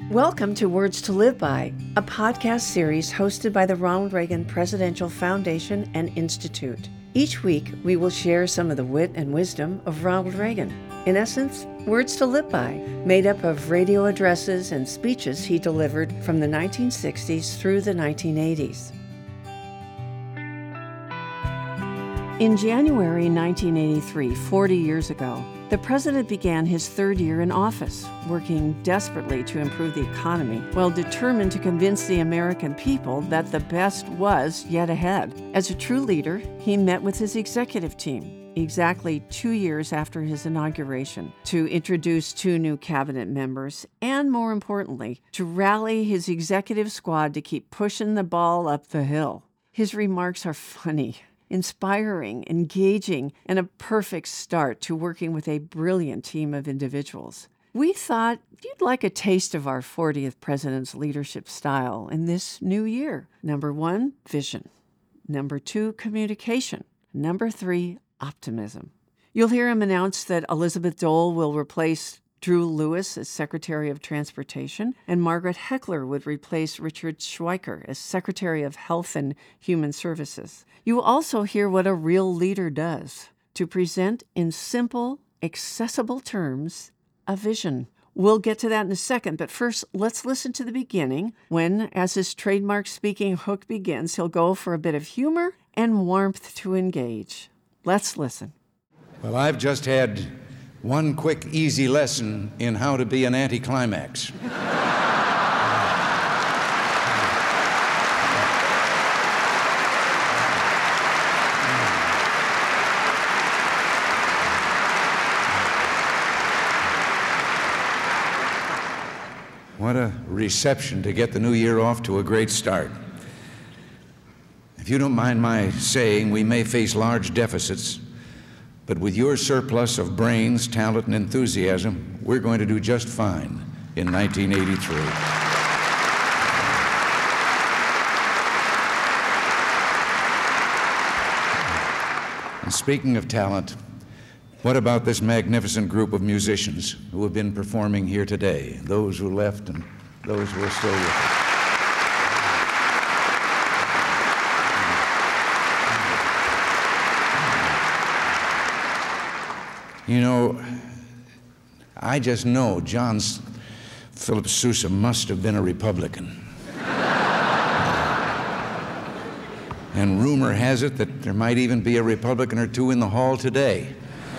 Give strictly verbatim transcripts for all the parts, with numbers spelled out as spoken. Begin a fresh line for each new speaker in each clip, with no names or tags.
Welcome to Words to Live By, a podcast series hosted by the Ronald Reagan Presidential Foundation and Institute. Each week, we will share some of the wit and wisdom of Ronald Reagan. In essence, Words to Live By, made up of radio addresses and speeches he delivered from the nineteen sixties through the nineteen eighties. In January nineteen eighty-three, forty years ago, the president began his third year in office, working desperately to improve the economy while determined to convince the American people that the best was yet ahead. As a true leader, he met with his executive team exactly two years after his inauguration to introduce two new cabinet members and, more importantly, to rally his executive squad to keep pushing the ball up the hill. His remarks are funny, inspiring, engaging, and a perfect start to working with a brilliant team of individuals. We thought you'd like a taste of our fortieth president's leadership style in this new year. Number one, vision. Number two, communication. Number three, optimism. You'll hear him announce that Elizabeth Dole will replace Drew Lewis as Secretary of Transportation, and Margaret Heckler would replace Richard Schweiker as Secretary of Health and Human Services. You will also hear what a real leader does, to present in simple, accessible terms a vision. We'll get to that in a second, but first, let's listen to the beginning when, as his trademark speaking hook begins, he'll go for a bit of humor and warmth to engage. Let's listen.
Well, I've just had one quick, easy lesson in how to be an anticlimax. What a reception to get the new year off to a great start. If you don't mind my saying, we may face large deficits, but with your surplus of brains, talent, and enthusiasm, we're going to do just fine in nineteen eighty-three. And speaking of talent, what about this magnificent group of musicians who have been performing here today, those who left and those who are still with us? You know, I just know John Philip Sousa must have been a Republican. And rumor has it that there might even be a Republican or two in the hall today.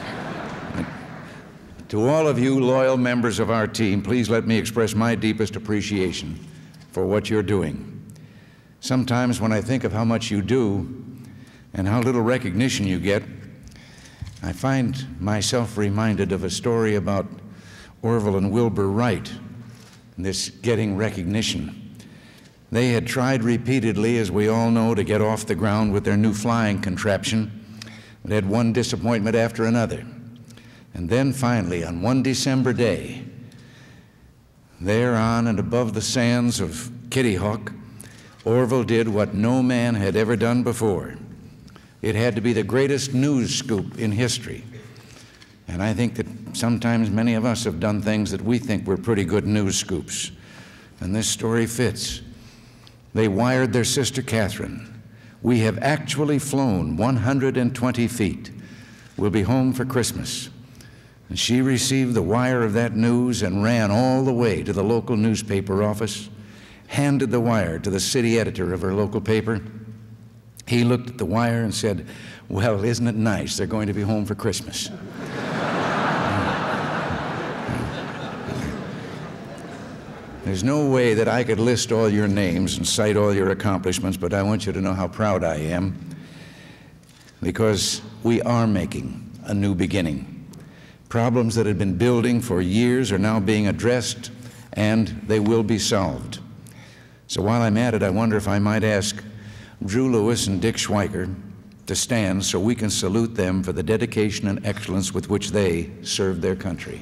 To all of you loyal members of our team, please let me express my deepest appreciation for what you're doing. Sometimes when I think of how much you do and how little recognition you get, I find myself reminded of a story about Orville and Wilbur Wright, this getting recognition. They had tried repeatedly, as we all know, to get off the ground with their new flying contraption, but had one disappointment after another. And then finally, on one December day, there on and above the sands of Kitty Hawk, Orville did what no man had ever done before. It had to be the greatest news scoop in history. And I think that sometimes many of us have done things that we think were pretty good news scoops. And this story fits. They wired their sister Catherine. We have actually flown one hundred twenty feet. We'll be home for Christmas. And she received the wire of that news and ran all the way to the local newspaper office, handed the wire to the city editor of her local paper. He looked at the wire and said, "Well, isn't it nice? They're going to be home for Christmas." There's no way that I could list all your names and cite all your accomplishments, but I want you to know how proud I am, because we are making a new beginning. Problems that had been building for years are now being addressed, and they will be solved. So while I'm at it, I wonder if I might ask Drew Lewis and Dick Schweiker to stand so we can salute them for the dedication and excellence with which they served their country.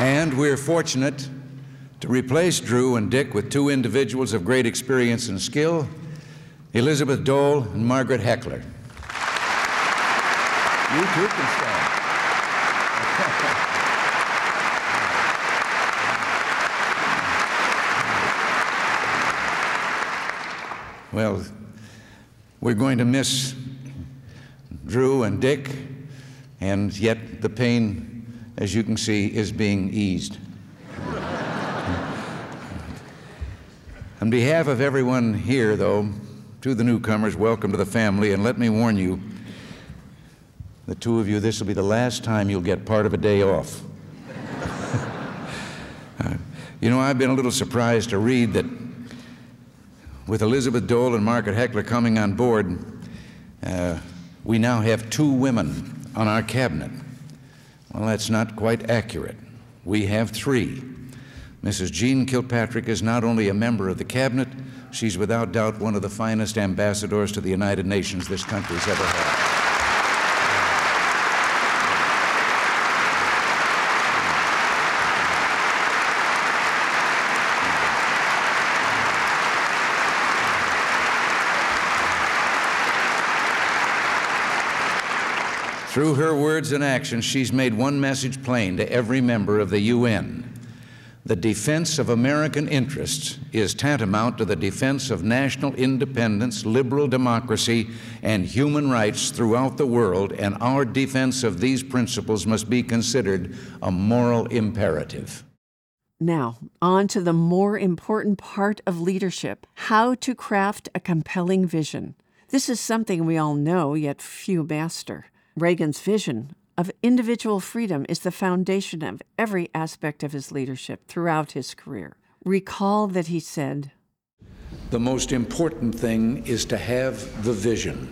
And we're fortunate to replace Drew and Dick with two individuals of great experience and skill, Elizabeth Dole and Margaret Heckler. You too can stand. Well, we're going to miss Drew and Dick, and yet the pain, as you can see, is being eased. On behalf of everyone here, though, to the newcomers, welcome to the family, and let me warn you, the two of you, this will be the last time you'll get part of a day off. uh, you know, I've been a little surprised to read that with Elizabeth Dole and Margaret Heckler coming on board, uh, we now have two women on our cabinet. Well, that's not quite accurate. We have three. Missus Jean Kilpatrick is not only a member of the cabinet, she's without doubt one of the finest ambassadors to the United Nations this country's ever had. Through her words and actions, she's made one message plain to every member of the U N. The defense of American interests is tantamount to the defense of national independence, liberal democracy, and human rights throughout the world, and our defense of these principles must be considered a moral imperative.
Now, on to the more important part of leadership, how to craft a compelling vision. This is something we all know, yet few master. Reagan's vision of individual freedom is the foundation of every aspect of his leadership throughout his career. Recall that he said,
"The most important thing is to have the vision.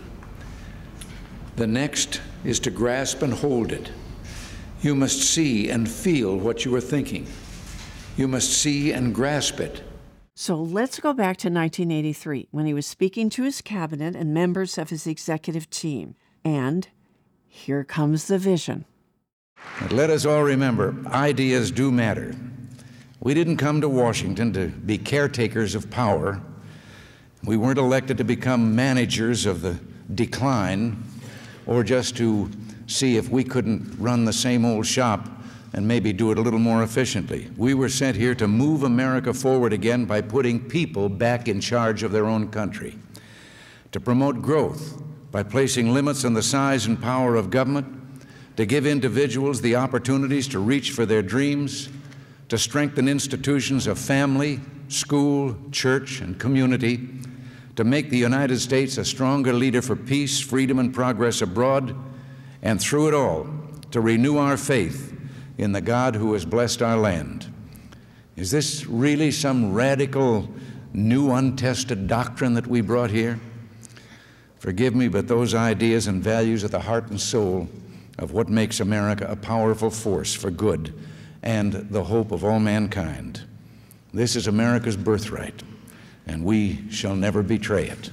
The next is to grasp and hold it. You must see and feel what you are thinking. You must see and grasp it."
So let's go back to nineteen eighty-three, when he was speaking to his cabinet and members of his executive team. And here comes the vision.
But let us all remember, ideas do matter. We didn't come to Washington to be caretakers of power. We weren't elected to become managers of the decline, or just to see if we couldn't run the same old shop and maybe do it a little more efficiently. We were sent here to move America forward again by putting people back in charge of their own country, to promote growth by placing limits on the size and power of government, to give individuals the opportunities to reach for their dreams, to strengthen institutions of family, school, church, and community, to make the United States a stronger leader for peace, freedom, and progress abroad, and through it all, to renew our faith in the God who has blessed our land. Is this really some radical, new, untested doctrine that we brought here? Forgive me, but those ideas and values are the heart and soul of what makes America a powerful force for good and the hope of all mankind. This is America's birthright, and we shall never betray it.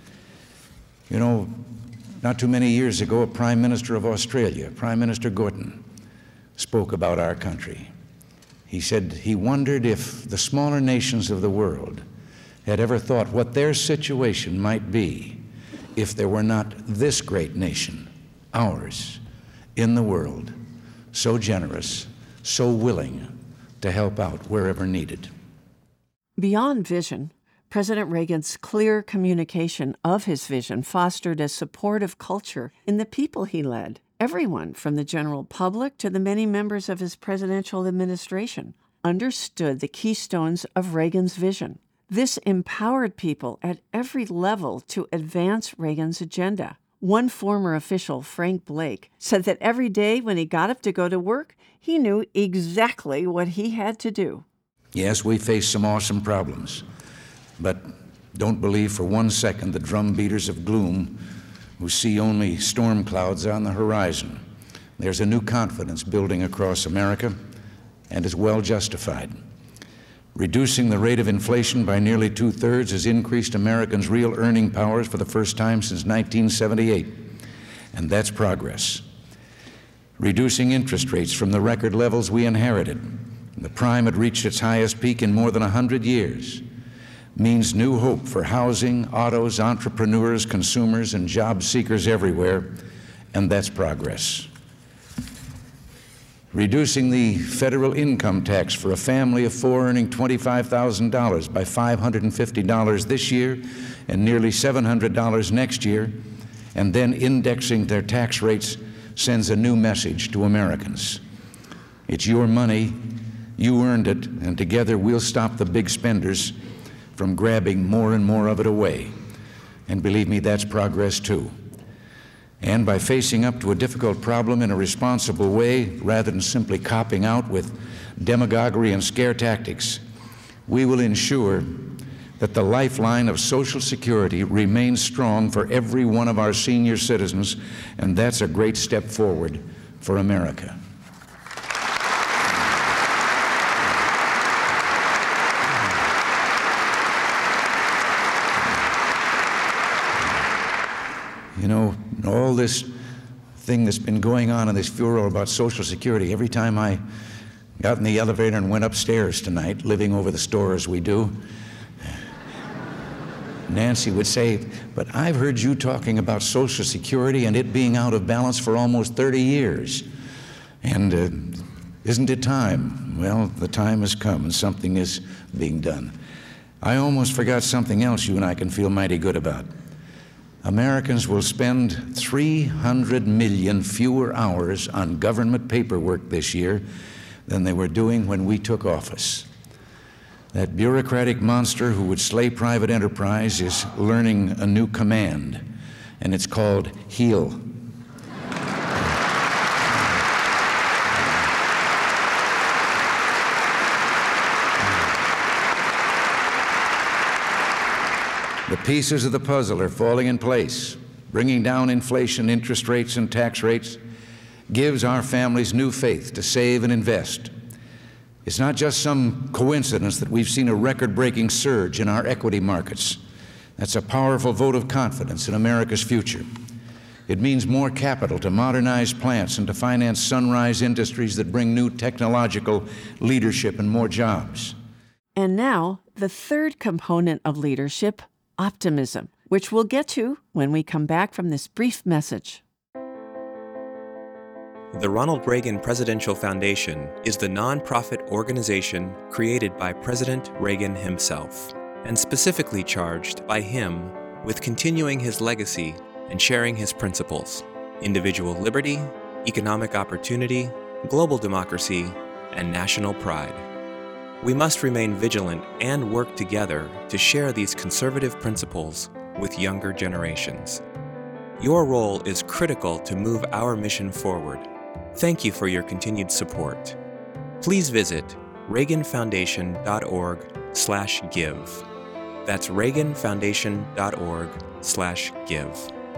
You know, not too many years ago, a Prime Minister of Australia, Prime Minister Gorton, spoke about our country. He said he wondered if the smaller nations of the world had ever thought what their situation might be if there were not this great nation, ours, in the world, so generous, so willing to help out wherever needed.
Beyond vision, President Reagan's clear communication of his vision fostered a supportive culture in the people he led. Everyone, from the general public to the many members of his presidential administration, understood the keystones of Reagan's vision. This empowered people at every level to advance Reagan's agenda. One former official, Frank Blake, said that every day when he got up to go to work, he knew exactly what he had to do.
Yes, we face some awesome problems, but don't believe for one second the drum beaters of gloom who see only storm clouds on the horizon. There's a new confidence building across America, and is well justified. Reducing the rate of inflation by nearly two-thirds has increased Americans' real earning powers for the first time since nineteen seventy-eight, and that's progress. Reducing interest rates from the record levels we inherited The prime had reached its highest peak in more than a hundred years, means new hope for housing, autos, entrepreneurs, consumers, and job seekers everywhere, and that's progress. Reducing the federal income tax for a family of four earning twenty-five thousand dollars by five hundred fifty dollars this year and nearly seven hundred dollars next year, and then indexing their tax rates sends a new message to Americans. It's your money, you earned it, and together we'll stop the big spenders from grabbing more and more of it away. And believe me, that's progress too. And by facing up to a difficult problem in a responsible way, rather than simply copping out with demagoguery and scare tactics, we will ensure that the lifeline of Social Security remains strong for every one of our senior citizens, and that's a great step forward for America. You know, all this thing that's been going on in this furor about Social Security, every time I got in the elevator and went upstairs tonight, living over the store as we do, Nancy would say, but I've heard you talking about Social Security and it being out of balance for almost thirty years. And uh, isn't it time? Well, the time has come and something is being done. I almost forgot something else you and I can feel mighty good about. Americans will spend three hundred million fewer hours on government paperwork this year than they were doing when we took office. That bureaucratic monster who would slay private enterprise is learning a new command, and it's called HEAL. The pieces of the puzzle are falling in place. Bringing down inflation, interest rates, and tax rates gives our families new faith to save and invest. It's not just some coincidence that we've seen a record-breaking surge in our equity markets. That's a powerful vote of confidence in America's future. It means more capital to modernize plants and to finance sunrise industries that bring new technological leadership and more jobs.
And now, the third component of leadership, optimism, which we'll get to when we come back from this brief message.
The Ronald Reagan Presidential Foundation is the nonprofit organization created by President Reagan himself, and specifically charged by him with continuing his legacy and sharing his principles: individual liberty, economic opportunity, global democracy, and national pride. We must remain vigilant and work together to share these conservative principles with younger generations. Your role is critical to move our mission forward. Thank you for your continued support. Please visit reagan foundation dot org slash give. That's reagan foundation dot org slash give.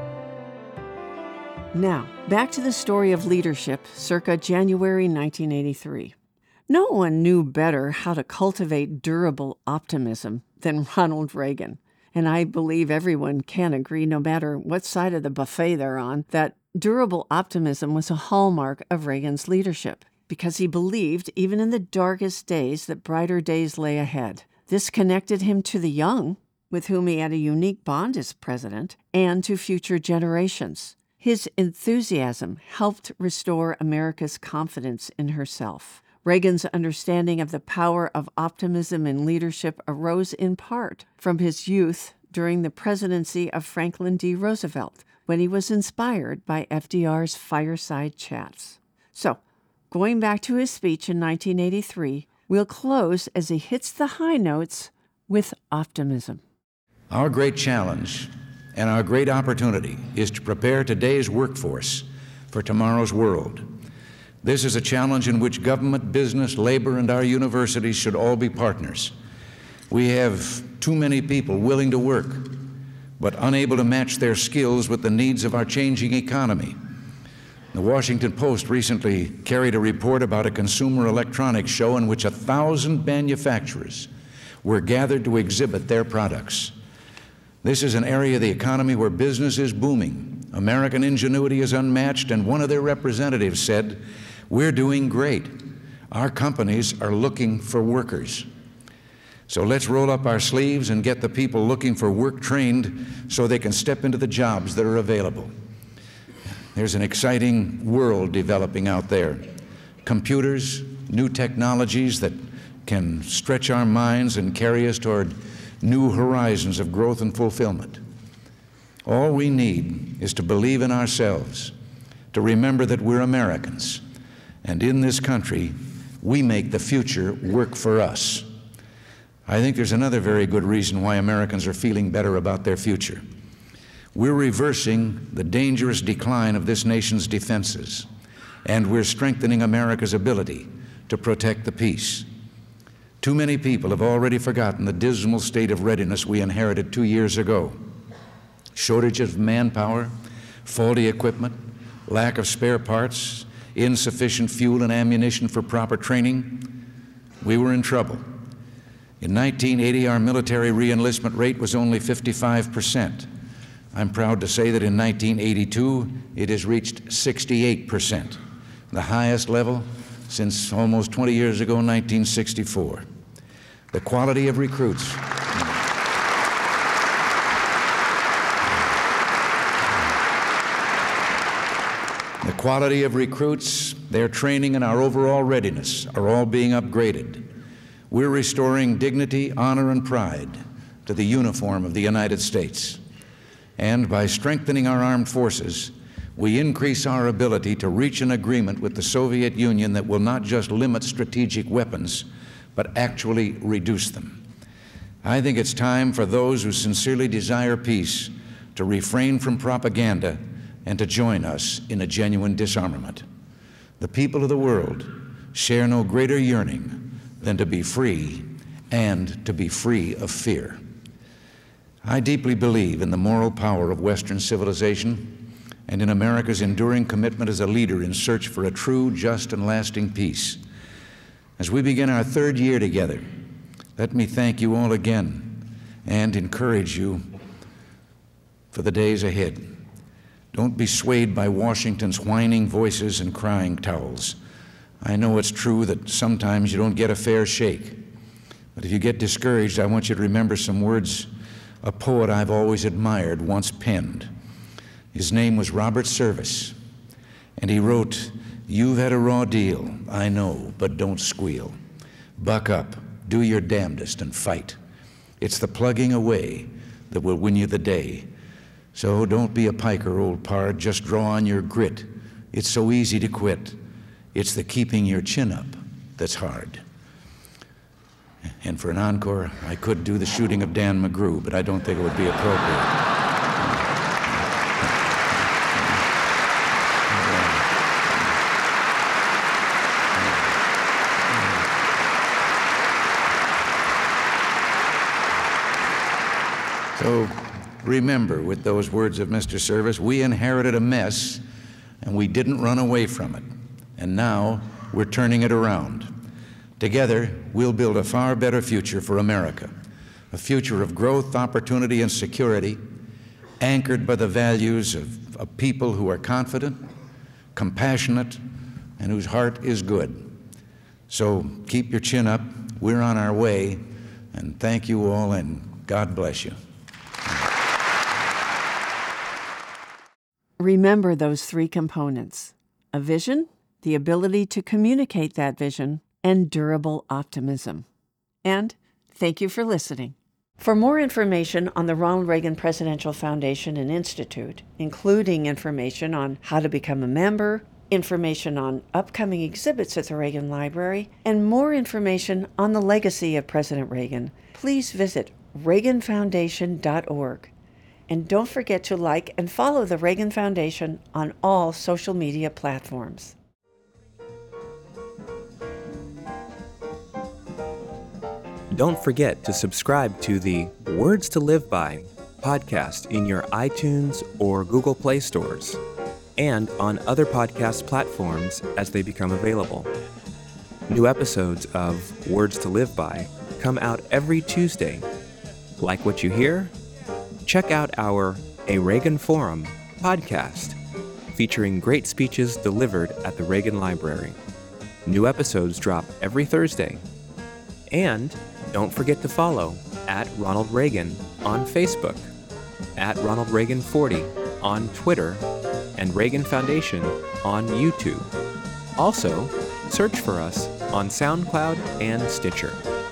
Now, back to the story of leadership circa January nineteen eighty-three. No one knew better how to cultivate durable optimism than Ronald Reagan. And I believe everyone can agree, no matter what side of the buffet they're on, that durable optimism was a hallmark of Reagan's leadership, because he believed, even in the darkest days, that brighter days lay ahead. This connected him to the young, with whom he had a unique bond as president, and to future generations. His enthusiasm helped restore America's confidence in herself. Reagan's understanding of the power of optimism in leadership arose in part from his youth during the presidency of Franklin D. Roosevelt, when he was inspired by F D R's fireside chats. So, going back to his speech in nineteen eighty-three, we'll close as he hits the high notes with optimism.
Our great challenge and our great opportunity is to prepare today's workforce for tomorrow's world. This is a challenge in which government, business, labor, and our universities should all be partners. We have too many people willing to work, but unable to match their skills with the needs of our changing economy. The Washington Post recently carried a report about a consumer electronics show in which a thousand manufacturers were gathered to exhibit their products. This is an area of the economy where business is booming. American ingenuity is unmatched, and one of their representatives said, "We're doing great. Our companies are looking for workers. So let's roll up our sleeves and get the people looking for work trained so they can step into the jobs that are available. There's an exciting world developing out there. Computers, new technologies that can stretch our minds and carry us toward new horizons of growth and fulfillment. All we need is to believe in ourselves, to remember that we're Americans, and in this country, we make the future work for us. I think there's another very good reason why Americans are feeling better about their future. We're reversing the dangerous decline of this nation's defenses, and we're strengthening America's ability to protect the peace. Too many people have already forgotten the dismal state of readiness we inherited two years ago. Shortages of manpower, faulty equipment, lack of spare parts, insufficient fuel and ammunition for proper training. We were in trouble. In nineteen eighty, our military re-enlistment rate was only fifty-five percent. I'm proud to say that in nineteen eighty-two, it has reached sixty-eight percent, the highest level since almost twenty years ago, nineteen sixty-four. The quality of recruits. The quality of recruits, their training, and our overall readiness are all being upgraded. We're restoring dignity, honor, and pride to the uniform of the United States. And by strengthening our armed forces, we increase our ability to reach an agreement with the Soviet Union that will not just limit strategic weapons, but actually reduce them. I think it's time for those who sincerely desire peace to refrain from propaganda and to join us in a genuine disarmament. The people of the world share no greater yearning than to be free and to be free of fear. I deeply believe in the moral power of Western civilization and in America's enduring commitment as a leader in search for a true, just, and lasting peace. As we begin our third year together, let me thank you all again and encourage you for the days ahead. Don't be swayed by Washington's whining voices and crying towels. I know it's true that sometimes you don't get a fair shake, but if you get discouraged, I want you to remember some words a poet I've always admired once penned. His name was Robert Service, and he wrote, "You've had a raw deal, I know, but don't squeal. Buck up, do your damnedest, and fight. It's the plugging away that will win you the day. So don't be a piker, old pard, just draw on your grit. It's so easy to quit. It's the keeping your chin up that's hard." And for an encore, I could do the shooting of Dan McGrew, but I don't think it would be appropriate. So remember, with those words of Mister Service, we inherited a mess and we didn't run away from it. And now we're turning it around. Together, we'll build a far better future for America, a future of growth, opportunity, and security, anchored by the values of, of people who are confident, compassionate, and whose heart is good. So keep your chin up. We're on our way, and thank you all, and God bless you.
Remember those three components: a vision, the ability to communicate that vision, and durable optimism. And thank you for listening. For more information on the Ronald Reagan Presidential Foundation and Institute, including information on how to become a member, information on upcoming exhibits at the Reagan Library, and more information on the legacy of President Reagan, please visit reagan foundation dot org. And don't forget to like and follow the Reagan Foundation on all social media platforms.
Don't forget to subscribe to the Words to Live By podcast in your iTunes or Google Play stores and on other podcast platforms as they become available. New episodes of Words to Live By come out every Tuesday. Like what you hear? Check out our A Reagan Forum podcast, featuring great speeches delivered at the Reagan Library. New episodes drop every Thursday. And don't forget to follow at Ronald Reagan on Facebook, at Ronald Reagan forty on Twitter, and Reagan Foundation on YouTube. Also, search for us on SoundCloud and Stitcher.